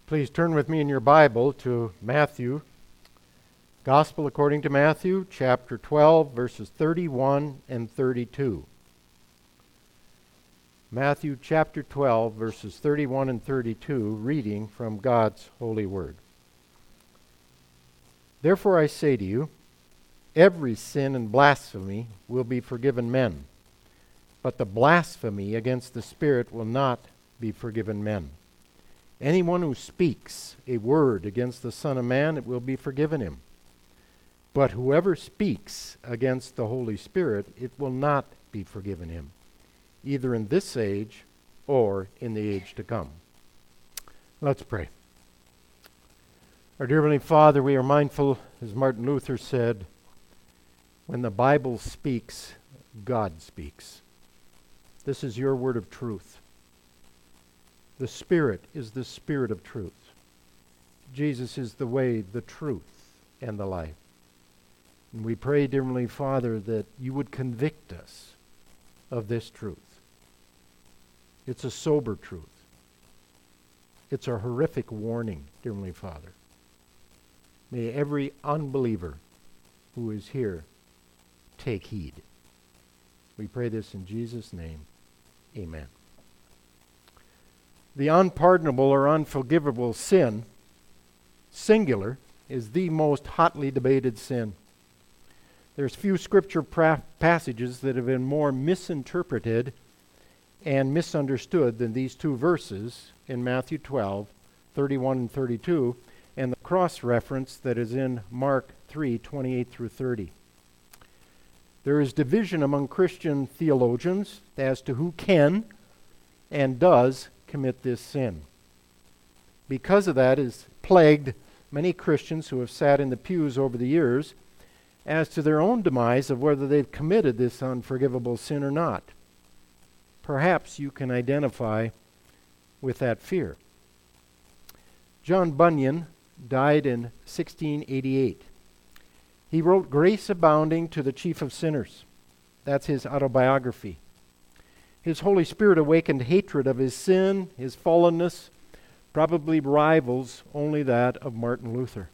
Please turn with me in your Bible to Matthew, Gospel according to Matthew, chapter 12, verses 31 and 32. Matthew chapter 12, verses 31 and 32, reading from God's holy word. Therefore I say to you, every sin and blasphemy will be forgiven men, but the blasphemy against the Spirit will not be forgiven men. Anyone who speaks a word against the Son of Man, it will be forgiven him. But whoever speaks against the Holy Spirit, it will not be forgiven him, either in this age or in the age to come. Let's pray. Our dear Heavenly Father, we are mindful, as Martin Luther said, when the Bible speaks, God speaks. This is your word of truth. The Spirit is the Spirit of truth. Jesus is the way, the truth, and the life. And we pray, dear Heavenly Father, that you would convict us of this truth. It's a sober truth. It's a horrific warning, dear Heavenly Father. May every unbeliever who is here take heed. We pray this in Jesus' name. Amen. The unpardonable or unforgivable sin, singular, is the most hotly debated sin. There's few scripture passages that have been more misinterpreted and misunderstood than these two verses in Matthew 12, 31 and 32, and the cross-reference that is in Mark 3, 28 through 30. There is division among Christian theologians as to who can and does commit this sin. Because of that, has plagued many Christians who have sat in the pews over the years as to their own demise of whether they've committed this unforgivable sin or not. Perhaps you can identify with that fear. John Bunyan died in 1688. He wrote Grace Abounding to the Chief of Sinners. That's his autobiography. His Holy Spirit awakened hatred of his sin, his fallenness, probably rivals only that of Martin Luther.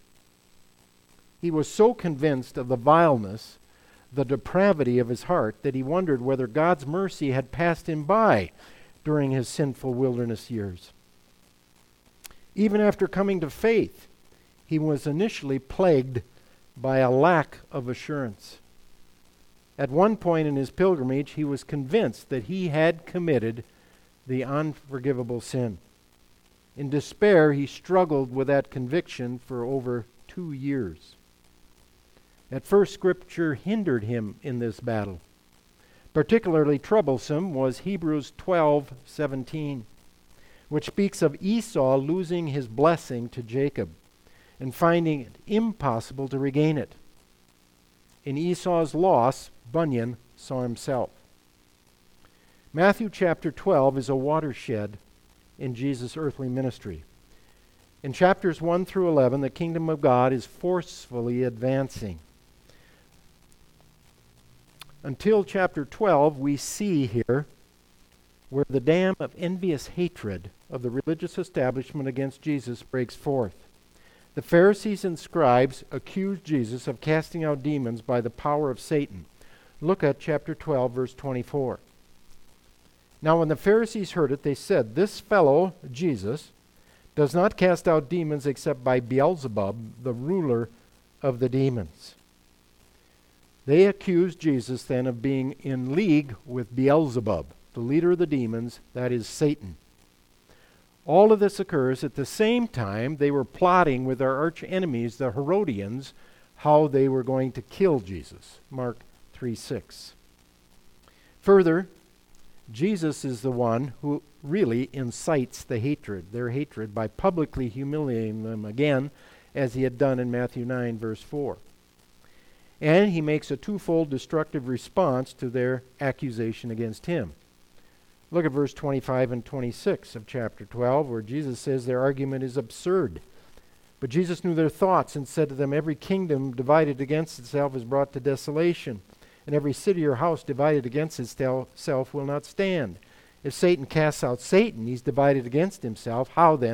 He was so convinced of the vileness, the depravity of his heart, that he wondered whether God's mercy had passed him by during his sinful wilderness years. Even after coming to faith, he was initially plagued by a lack of assurance. At one point in his pilgrimage, he was convinced that he had committed the unforgivable sin. In despair, he struggled with that conviction for over 2 years. At first, Scripture hindered him in this battle. Particularly troublesome was Hebrews 12:17, which speaks of Esau losing his blessing to Jacob and finding it impossible to regain it. In Esau's loss, Bunyan saw himself. Matthew chapter 12 is a watershed in Jesus' earthly ministry. In chapters 1 through 11, the kingdom of God is forcefully advancing. Until chapter 12, we see here where the dam of envious hatred of the religious establishment against Jesus breaks forth. The Pharisees and scribes accused Jesus of casting out demons by the power of Satan. Look at chapter 12, verse 24. Now when the Pharisees heard it, they said, "This fellow, Jesus, does not cast out demons except by Beelzebub, the ruler of the demons." They accused Jesus then of being in league with Beelzebub, the leader of the demons, that is Satan. All of this occurs at the same time they were plotting with their arch enemies, the Herodians, how they were going to kill Jesus. Mark 3:6. Further, Jesus is the one who really incites their hatred, by publicly humiliating them again, as he had done in Matthew 9, verse 4. And he makes a twofold destructive response to their accusation against him. Look at verse 25 and 26 of chapter 12, where Jesus says their argument is absurd. But Jesus knew their thoughts and said to them, "Every kingdom divided against itself is brought to desolation, and every city or house divided against itself will not stand. If Satan casts out Satan, he's divided against himself. How then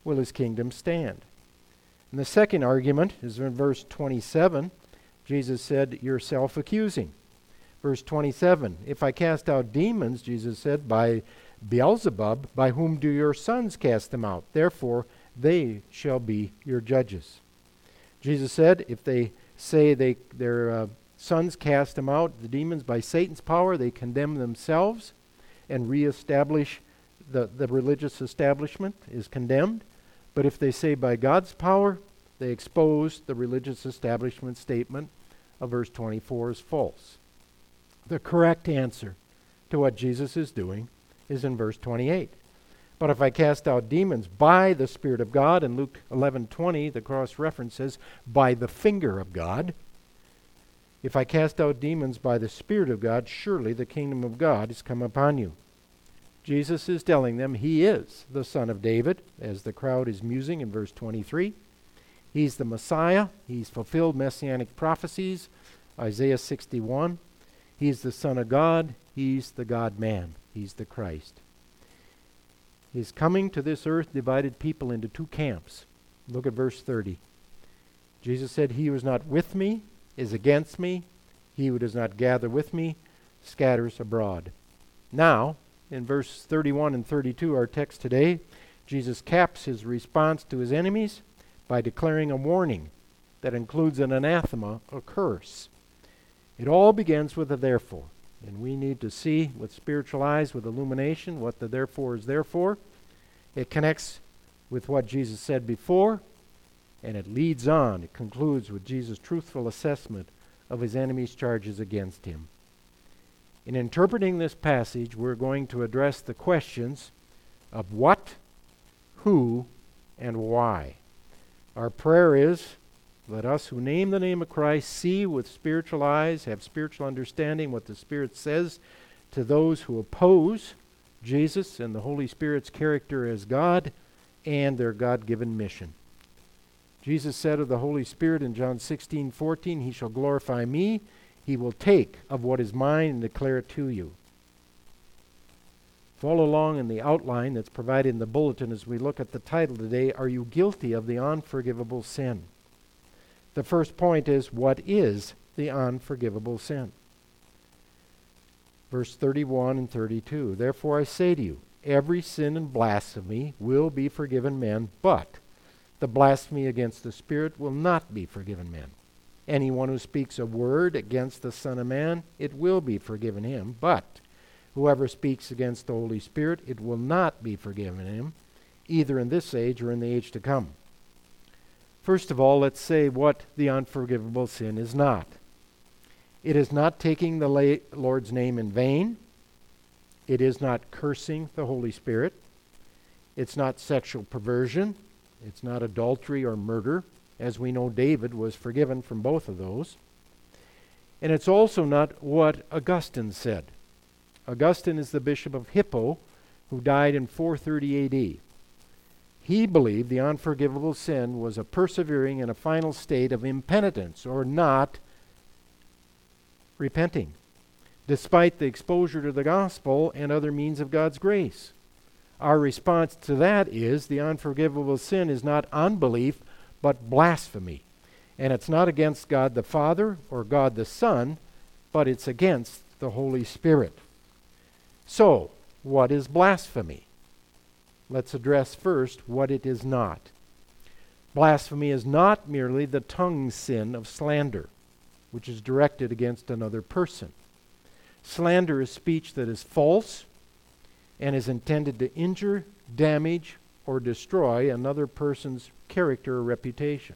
will his kingdom stand. And the second argument is in verse 27. Jesus said, you're self-accusing. Verse 27, if I cast out demons, Jesus said, by Beelzebub, by whom do your sons cast them out? Therefore, they shall be your judges. Jesus said, if they say their sons cast them out, the demons, by Satan's power, they condemn themselves and reestablish the religious establishment is condemned. But if they say by God's power, they expose the religious establishment statement of verse 24 as false. The correct answer to what Jesus is doing is in verse 28. But if I cast out demons by the Spirit of God, in Luke 11:20, the cross-reference says, by the finger of God. If I cast out demons by the Spirit of God, surely the kingdom of God has come upon you. Jesus is telling them he is the Son of David, as the crowd is musing in verse 23. He's the Messiah. He's fulfilled messianic prophecies, Isaiah 61. He's the Son of God. He's the God-man. He's the Christ. His coming to this earth divided people into two camps. Look at verse 30. Jesus said, he who is not with me is against me. He who does not gather with me scatters abroad. Now, in verse 31 and 32, our text today, Jesus caps his response to his enemies by declaring a warning that includes an anathema, a curse. It all begins with a therefore. And we need to see with spiritual eyes, with illumination, what the therefore is there for. It connects with what Jesus said before, and it leads on. It concludes with Jesus' truthful assessment of his enemies' charges against him. In interpreting this passage, we're going to address the questions of what, who, and why. Our prayer is, let us who name the name of Christ see with spiritual eyes, have spiritual understanding what the Spirit says to those who oppose Jesus and the Holy Spirit's character as God and their God-given mission. Jesus said of the Holy Spirit in John 16:14, he shall glorify me. He will take of what is mine and declare it to you. Follow along in the outline that's provided in the bulletin as we look at the title today, Are You Guilty of the Unforgivable Sin? The first point is, what is the unforgivable sin? Verse 31 and 32, therefore I say to you, every sin and blasphemy will be forgiven men, but the blasphemy against the Spirit will not be forgiven men. Anyone who speaks a word against the Son of Man, it will be forgiven him, but whoever speaks against the Holy Spirit, it will not be forgiven him, either in this age or in the age to come. First of all, let's say what the unforgivable sin is not. It is not taking the Lord's name in vain. It is not cursing the Holy Spirit. It's not sexual perversion. It's not adultery or murder, as we know David was forgiven from both of those. And it's also not what Augustine said. Augustine is the bishop of Hippo, who died in 430 A.D. He believed the unforgivable sin was a persevering in a final state of impenitence, or not repenting, despite the exposure to the gospel and other means of God's grace. Our response to that is the unforgivable sin is not unbelief, but blasphemy. And it's not against God the Father or God the Son, but it's against the Holy Spirit. So, what is blasphemy? Let's address first what it is not. Blasphemy is not merely the tongue sin of slander, which is directed against another person. Slander is speech that is false and is intended to injure, damage, or destroy another person's character or reputation,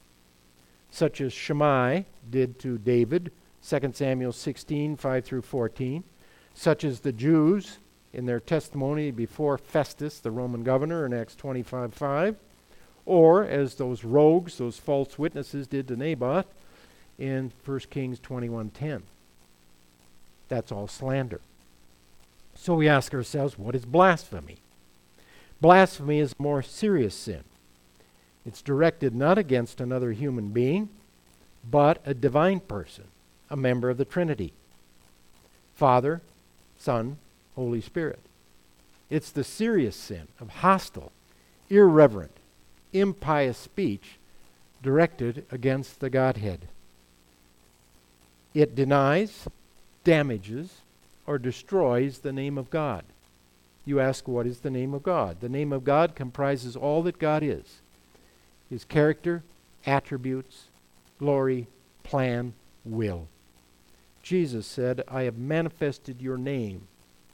such as Shammai did to David, 2 Samuel 16, 5 through 14, such as the Jews in their testimony before Festus, the Roman governor, in Acts 25, 5, or as those rogues, those false witnesses did to Naboth in 1 Kings 21:10. That's all slander. So we ask ourselves, what is blasphemy? Blasphemy is a more serious sin. It's directed not against another human being, but a divine person, a member of the Trinity. Father, Son, Holy Spirit. It's the serious sin of hostile, irreverent, impious speech directed against the Godhead. It denies, damages, or destroys the name of God. You ask, what is the name of God? The name of God comprises all that God is. His character, attributes, glory, plan, will. Jesus said, I have manifested your name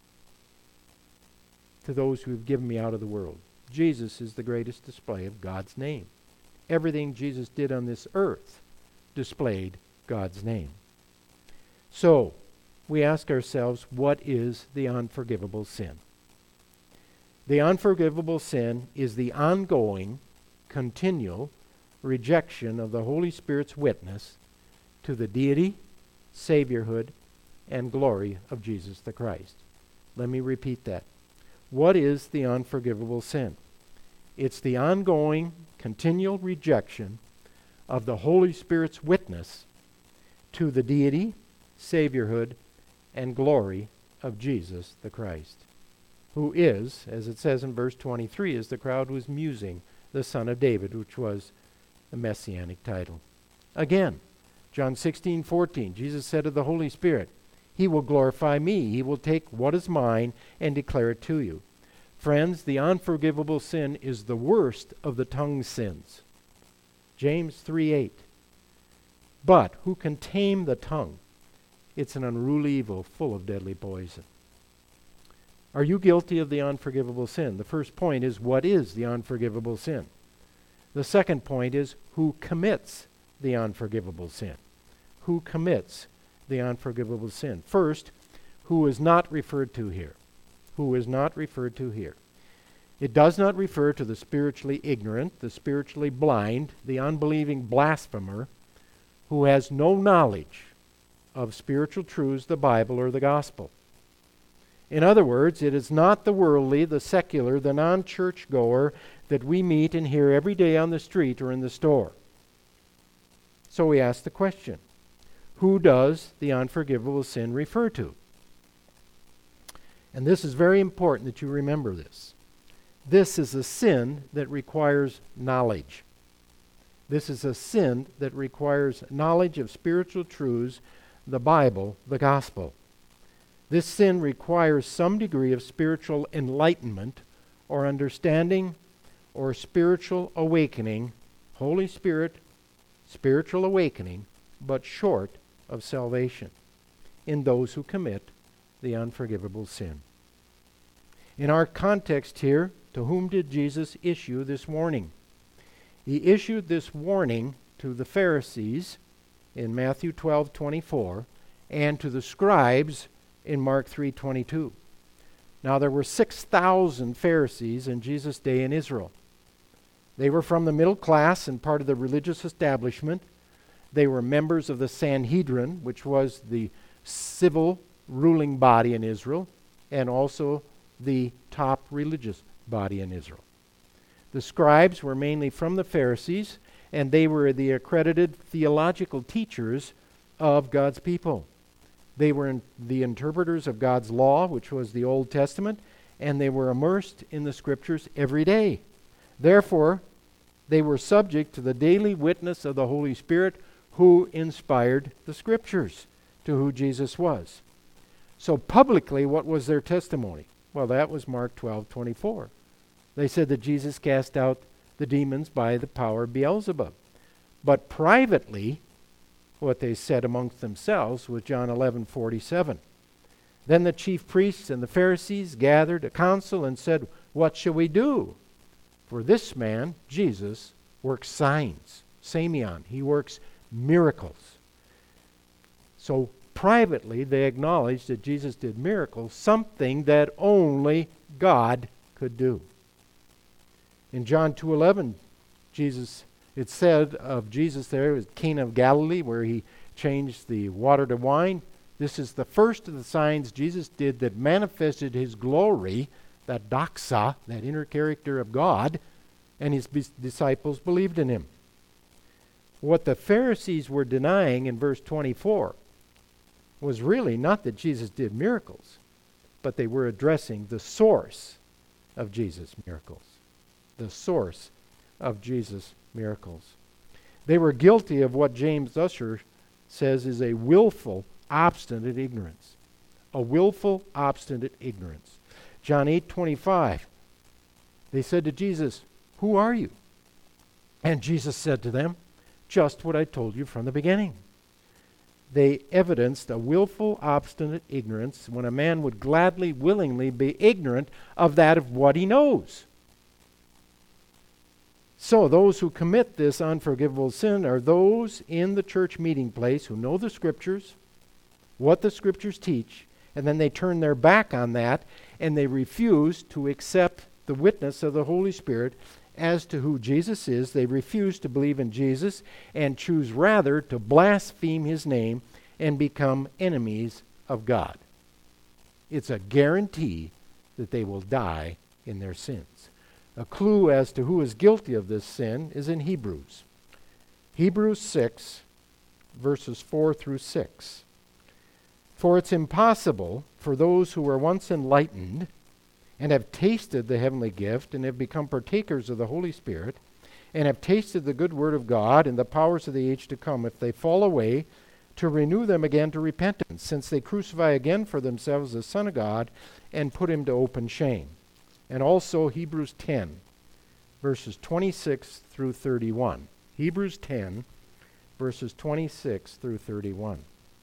to those who have given me out of the world. Jesus is the greatest display of God's name. Everything Jesus did on this earth displayed God's name. So, we ask ourselves, what is the unforgivable sin? The unforgivable sin is the ongoing, continual rejection of the Holy Spirit's witness to the deity, saviorhood, and glory of Jesus the Christ. Let me repeat that. What is the unforgivable sin? It's the ongoing, continual rejection of the Holy Spirit's witness to the deity, saviorhood, and glory of Jesus the Christ, who is, as it says in verse 23, as the crowd was musing, the Son of David, which was the messianic title. Again, John 16:14, Jesus said of the Holy Spirit, He will glorify me. He will take what is mine and declare it to you. Friends, the unforgivable sin is the worst of the tongue sins. James 3:8. But who can tame the tongue? It's an unruly evil full of deadly poison. Are you guilty of the unforgivable sin? The first point is, what is the unforgivable sin? The second point is, who commits the unforgivable sin? Who commits the unforgivable sin? First, who is not referred to here? Who is not referred to here? It does not refer to the spiritually ignorant, the spiritually blind, the unbelieving blasphemer who has no knowledge of spiritual truths, the Bible, or the gospel. In other words, it is not the worldly, the secular, the non-church goer that we meet and hear every day on the street or in the store. So we ask the question, who does the unforgivable sin refer to? And this is very important that you remember this. This is a sin that requires knowledge. This is a sin that requires knowledge of spiritual truths, the Bible, the gospel. This sin requires some degree of spiritual enlightenment or understanding or spiritual awakening, Holy Spirit, spiritual awakening, but short of salvation in those who commit the unforgivable sin. In our context here, to whom did Jesus issue this warning? He issued this warning to the Pharisees in Matthew 12:24 and to the scribes in Mark 3:22. Now there were 6,000 Pharisees in Jesus' day in Israel. They were from the middle class and part of the religious establishment. They were members of the Sanhedrin, which was the civil ruling body in Israel, and also the top religious body in Israel. The scribes were mainly from the Pharisees, and they were the accredited theological teachers of God's people. They were the interpreters of God's law, which was the Old Testament, and they were immersed in the Scriptures every day. Therefore, they were subject to the daily witness of the Holy Spirit who inspired the Scriptures, to who Jesus was. So publicly, what was their testimony? Well, that was Mark 12:24. They said that Jesus cast out the demons by the power of Beelzebub. But privately, what they said amongst themselves was John 11:47. Then the chief priests and the Pharisees gathered a council and said, "What shall we do? For this man, Jesus, works signs." Samion, he works miracles. So privately, they acknowledged that Jesus did miracles, something that only God could do. In John 2:11, it said of Jesus there, it was Cana of Galilee, where he changed the water to wine. This is the first of the signs Jesus did that manifested his glory, that doxa, that inner character of God, and his disciples believed in him. What the Pharisees were denying in verse 24 was really not that Jesus did miracles, but they were addressing the source of Jesus' miracles. the source of Jesus' miracles. They were guilty of what James Ussher says is a willful, obstinate ignorance. A willful, obstinate ignorance. John 8:25. They said to Jesus, "Who are you?" And Jesus said to them, "Just what I told you from the beginning." They evidenced a willful, obstinate ignorance when a man would gladly, willingly be ignorant of that of what he knows. So those who commit this unforgivable sin are those in the church meeting place who know the Scriptures, what the Scriptures teach, and then they turn their back on that and they refuse to accept the witness of the Holy Spirit as to who Jesus is. They refuse to believe in Jesus and choose rather to blaspheme his name and become enemies of God. It's a guarantee that they will die in their sins. A clue as to who is guilty of this sin is in Hebrews. Hebrews 6, verses 4 through 6. For it's impossible for those who were once enlightened and have tasted the heavenly gift and have become partakers of the Holy Spirit and have tasted the good word of God and the powers of the age to come, if they fall away, to renew them again to repentance, since they crucify again for themselves the Son of God and put him to open shame. And also Hebrews 10, verses 26 through 31. Hebrews 10, verses 26 through 31.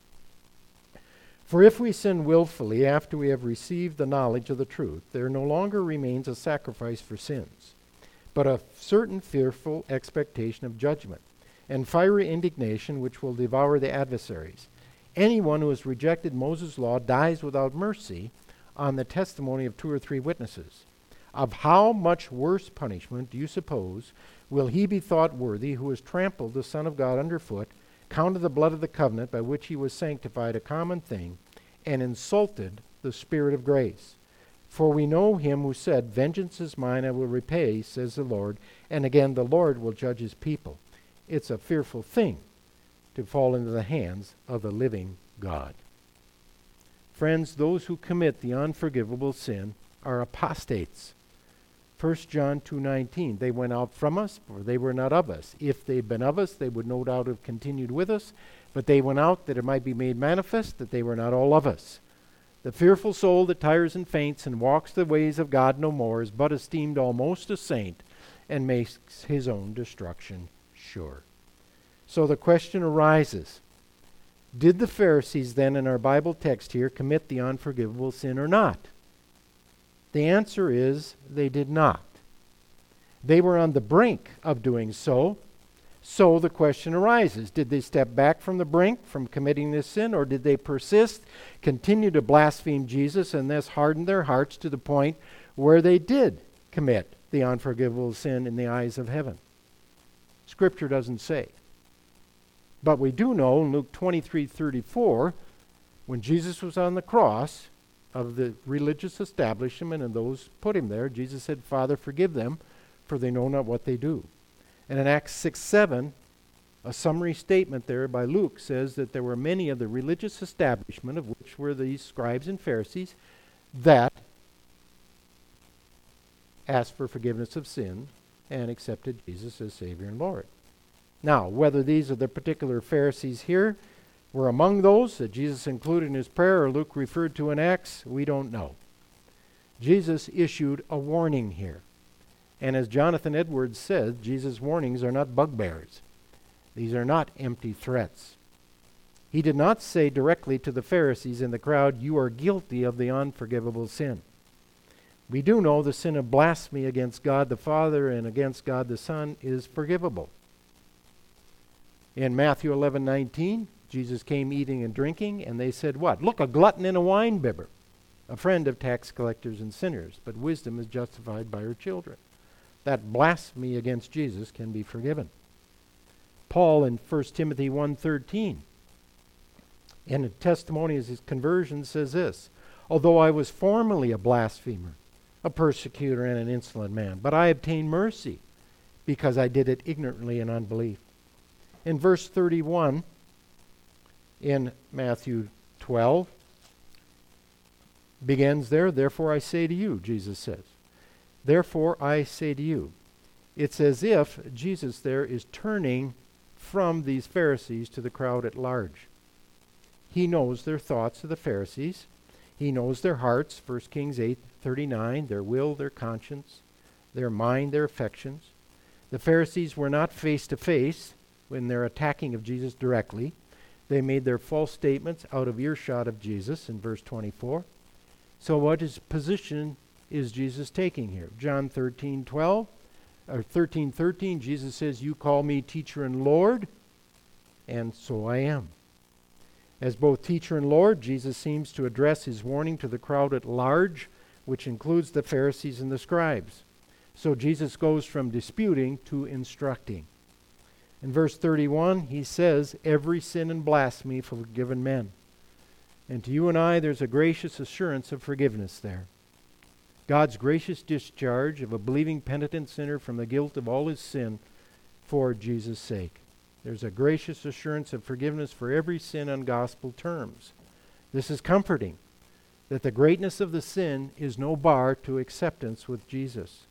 For if we sin willfully after we have received the knowledge of the truth, there no longer remains a sacrifice for sins, but a certain fearful expectation of judgment and fiery indignation which will devour the adversaries. Anyone who has rejected Moses' law dies without mercy on the testimony of 2 or 3 witnesses. Of how much worse punishment, do you suppose, will he be thought worthy who has trampled the Son of God underfoot, counted the blood of the covenant by which he was sanctified a common thing, and insulted the Spirit of grace? For we know him who said, "Vengeance is mine, I will repay, says the Lord," and again, "The Lord will judge his people." It's a fearful thing to fall into the hands of the living God. Friends, those who commit the unforgivable sin are apostates. 1 John 2:19, they went out from us, for they were not of us. If they'd been of us, they would no doubt have continued with us, but they went out that it might be made manifest that they were not all of us. The fearful soul that tires and faints and walks the ways of God no more is but esteemed almost a saint and makes his own destruction sure. So the question arises, did the Pharisees then in our Bible text here commit the unforgivable sin or not? The answer is they did not. They were on the brink of doing so. So the question arises, did they step back from the brink, from committing this sin, or did they persist, continue to blaspheme Jesus, and thus harden their hearts to the point where they did commit the unforgivable sin in the eyes of heaven? Scripture doesn't say. But we do know in Luke 23:34, when Jesus was on the cross of the religious establishment and those put him there, Jesus said, "Father, forgive them, for they know not what they do." And in Acts 6:7, a summary statement there by Luke says that there were many of the religious establishment, of which were these scribes and Pharisees, that asked for forgiveness of sin and accepted Jesus as Savior and Lord. Now, whether these are the particular Pharisees here were among those that Jesus included in his prayer or Luke referred to in Acts, we don't know. Jesus issued a warning here. And as Jonathan Edwards said, Jesus' warnings are not bugbears. These are not empty threats. He did not say directly to the Pharisees in the crowd, "You are guilty of the unforgivable sin." We do know the sin of blasphemy against God the Father and against God the Son is forgivable. In Matthew 11:19, Jesus came eating and drinking, and they said, what? "Look, a glutton and a winebibber, a friend of tax collectors and sinners, but wisdom is justified by her children." That blasphemy against Jesus can be forgiven. Paul in 1 Timothy 1:13, in a testimony of his conversion, says this, "Although I was formerly a blasphemer, a persecutor, and an insolent man, but I obtained mercy because I did it ignorantly in unbelief." In verse 31, in Matthew 12, begins there, "Therefore I say to you," Jesus says, "Therefore I say to you, It's as if Jesus there is turning from these Pharisees to the crowd at large. He knows their thoughts of the Pharisees. He knows their hearts, 1 Kings 8:39, their will, their conscience, their mind, their affections. The Pharisees were not face to face when they're attacking of Jesus directly. They made their false statements out of earshot of Jesus in verse 24. So what position is Jesus taking here? John 13:12 or 13:13, Jesus says, "You call me teacher and Lord, and so I am." As both teacher and Lord, Jesus seems to address his warning to the crowd at large, which includes the Pharisees and the scribes. So Jesus goes from disputing to instructing. In verse 31, he says, "Every sin and blasphemy forgiven men." And to you and I, there's a gracious assurance of forgiveness there. God's gracious discharge of a believing penitent sinner from the guilt of all his sin for Jesus' sake. There's a gracious assurance of forgiveness for every sin on gospel terms. This is comforting, that the greatness of the sin is no bar to acceptance with Jesus,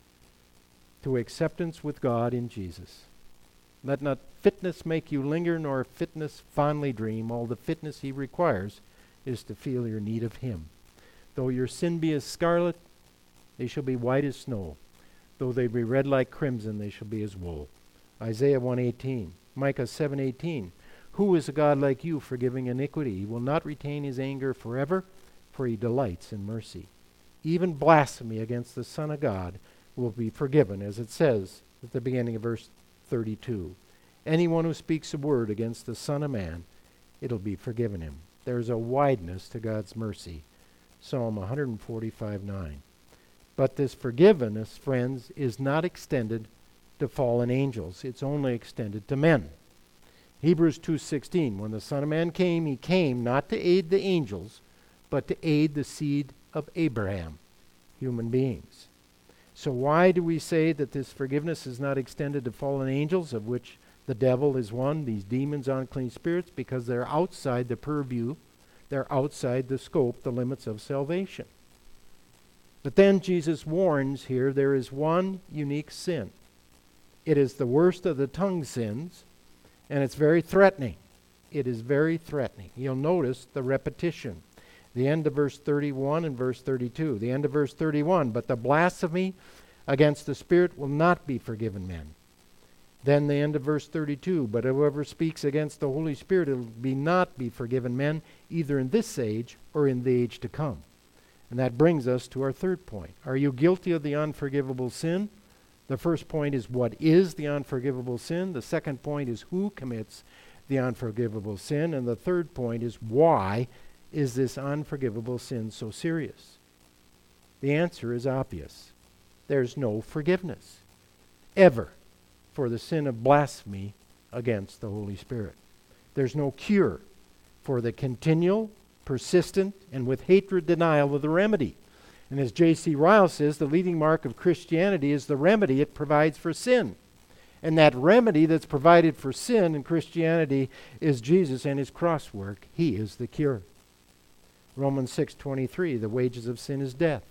to acceptance with God in Jesus. Let not fitness make you linger, nor fitness fondly dream. All the fitness he requires is to feel your need of him. Though your sin be as scarlet, they shall be white as snow. Though they be red like crimson, they shall be as wool. Isaiah 1:18. Micah 7:18. Who is a God like you, forgiving iniquity? He will not retain his anger forever, for he delights in mercy. Even blasphemy against the Son of God will be forgiven, as it says at the beginning of verse 32. Anyone who speaks a word against the Son of Man, it'll be forgiven him. There's a wideness to God's mercy. Psalm 145:9. But this forgiveness, friends, is not extended to fallen angels. It's only extended to men. Hebrews 2:16, when the Son of Man came, he came not to aid the angels, but to aid the seed of Abraham, human beings. So why do we say that this forgiveness is not extended to fallen angels, of which the devil is one, these demons, unclean spirits? Because they're outside the purview, they're outside the scope, the limits of salvation. But then Jesus warns here there is one unique sin. It is the worst of the tongue sins, and it's very threatening. It is very threatening. You'll notice the repetition. The end of verse 31 and verse 32. The end of verse 31, but the blasphemy against the Spirit will not be forgiven men. Then the end of verse 32, but whoever speaks against the Holy Spirit will not be forgiven men, either in this age or in the age to come. And that brings us to our third point. Are you guilty of the unforgivable sin? The first point is, what is the unforgivable sin? The second point is, who commits the unforgivable sin? And the third point is, why is this unforgivable sin so serious? The answer is obvious. There's no forgiveness, ever, for the sin of blasphemy against the Holy Spirit. There's no cure for the continual, persistent, and with hatred denial of the remedy. And as J.C. Ryle says, the leading mark of Christianity is the remedy it provides for sin. And that remedy that's provided for sin in Christianity is Jesus and his cross work. He is the cure. Romans 6:23, the wages of sin is death.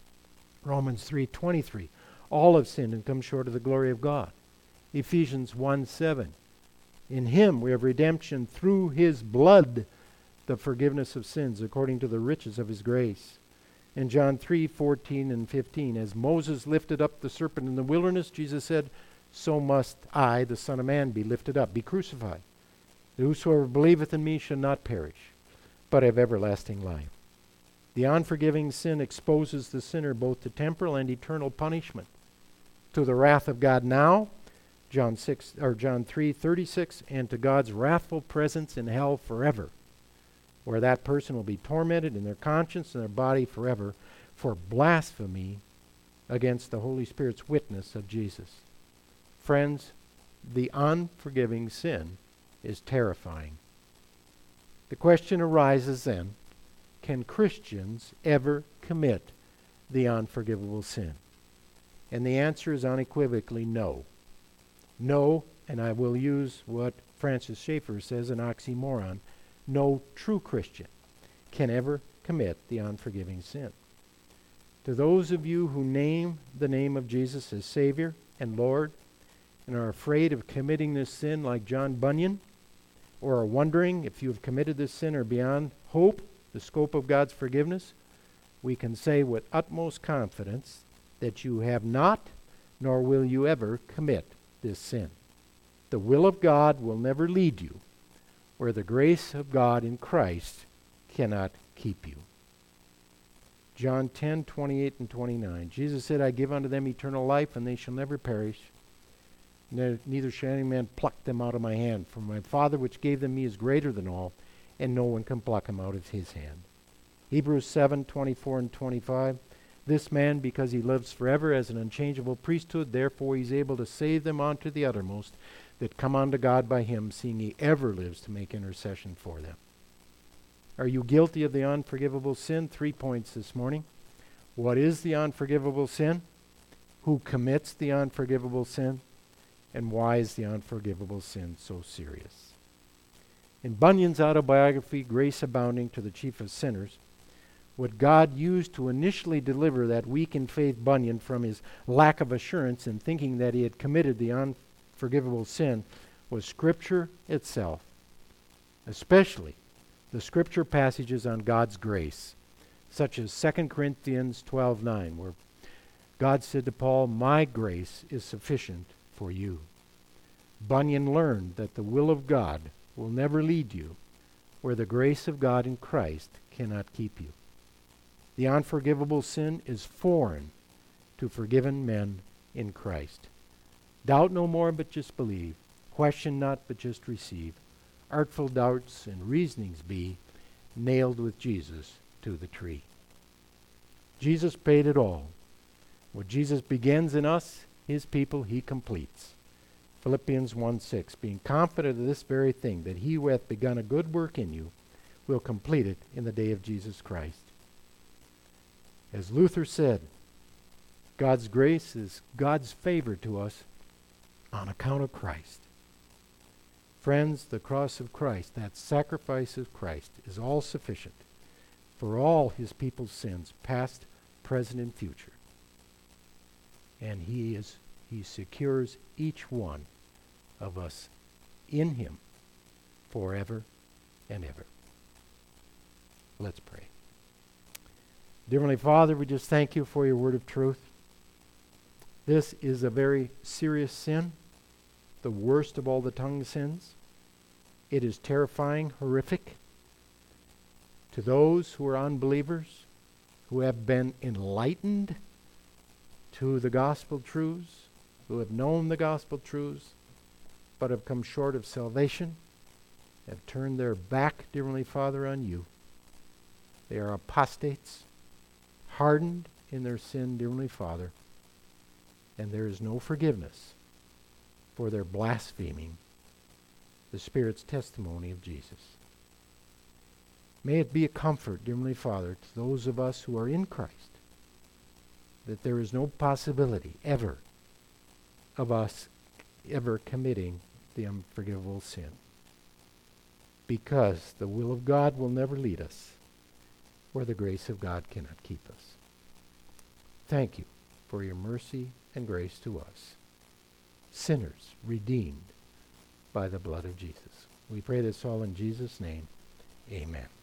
Romans 3:23, all have sinned and come short of the glory of God. Ephesians 1:7, in him we have redemption through his blood, the forgiveness of sins according to the riches of his grace. In John 3:14 and 15, as Moses lifted up the serpent in the wilderness, Jesus said, so must I, the Son of Man, be lifted up, be crucified. Whosoever believeth in me shall not perish, but have everlasting life. The unforgiving sin exposes the sinner both to temporal and eternal punishment, to the wrath of God now, John 3:36, and to God's wrathful presence in hell forever, where that person will be tormented in their conscience and their body forever for blasphemy against the Holy Spirit's witness of Jesus. Friends, the unforgiving sin is terrifying. The question arises then, can Christians ever commit the unforgivable sin? And the answer is unequivocally no. No, and I will use what Francis Schaeffer says, an oxymoron, no true Christian can ever commit the unforgiving sin. To those of you who name the name of Jesus as Savior, and Lord, and are afraid of committing this sin like John Bunyan, or are wondering if you have committed this sin or beyond hope, the scope of God's forgiveness, we can say with utmost confidence that you have not, nor will you ever commit this sin. The will of God will never lead you where the grace of God in Christ cannot keep you. John 10:28 and 29. Jesus said, I give unto them eternal life, and they shall never perish. Neither shall any man pluck them out of my hand. For my Father which gave them me is greater than all, and no one can pluck them out of his hand. Hebrews 7:24 and 25. This man, because he lives forever as an unchangeable priesthood, therefore he is able to save them unto the uttermost that come unto God by him, seeing he ever lives to make intercession for them. Are you guilty of the unforgivable sin? 3 points this morning. What is the unforgivable sin? Who commits the unforgivable sin? And why is the unforgivable sin so serious? In Bunyan's autobiography, Grace Abounding to the Chief of Sinners, what God used to initially deliver that weak in faith Bunyan from his lack of assurance in thinking that he had committed the unforgivable sin was Scripture itself, especially the Scripture passages on God's grace, such as 2 Corinthians 12:9, where God said to Paul, my grace is sufficient for you. Bunyan learned that the will of God will never lead you where the grace of God in Christ cannot keep you. The unforgivable sin is foreign to forgiven men in Christ. Doubt no more, but just believe. Question not, but just receive. Artful doubts and reasonings be nailed with Jesus to the tree. Jesus paid it all. What Jesus begins in us, his people, he completes. Philippians 1:6, being confident of this very thing, that he who hath begun a good work in you will complete it in the day of Jesus Christ. As Luther said, God's grace is God's favor to us on account of Christ. Friends, the cross of Christ, that sacrifice of Christ, is all sufficient for all his people's sins, past, present, and future. And he secures each one of us in him forever and ever. Let's pray. Dear Heavenly Father, we just thank you for your word of truth. This is a very serious sin, the worst of all the tongue sins. It is terrifying, horrific to those who are unbelievers, who have been enlightened to the gospel truths, who have known the gospel truths, but have come short of salvation, have turned their back, dear Heavenly Father, on you. They are apostates, hardened in their sin, dear Heavenly Father, and there is no forgiveness for their blaspheming the Spirit's testimony of Jesus. May it be a comfort, dear Heavenly Father, to those of us who are in Christ, that there is no possibility ever of us ever committing the unforgivable sin, because the will of God will never lead us where the grace of God cannot keep us. Thank you for your mercy and grace to us, sinners redeemed by the blood of Jesus. We pray this all in Jesus' name. Amen.